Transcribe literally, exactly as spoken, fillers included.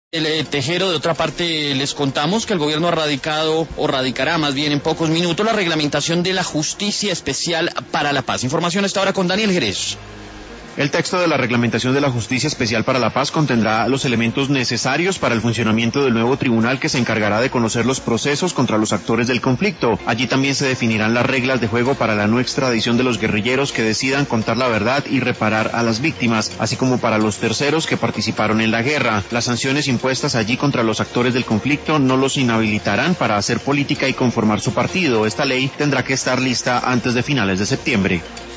El eh, Tejero, de otra parte, les contamos que el gobierno ha radicado, o radicará más bien en pocos minutos, la reglamentación de la Justicia Especial para la Paz. Información a esta hora con Daniel Jerez. El texto de la reglamentación de la Justicia Especial para la Paz contendrá los elementos necesarios para el funcionamiento del nuevo tribunal que se encargará de conocer los procesos contra los actores del conflicto. Allí también se definirán las reglas de juego para la no extradición de los guerrilleros que decidan contar la verdad y reparar a las víctimas, así como para los terceros que participaron en la guerra. Las sanciones impuestas allí contra los actores del conflicto no los inhabilitarán para hacer política y conformar su partido. Esta ley tendrá que estar lista antes de finales de septiembre.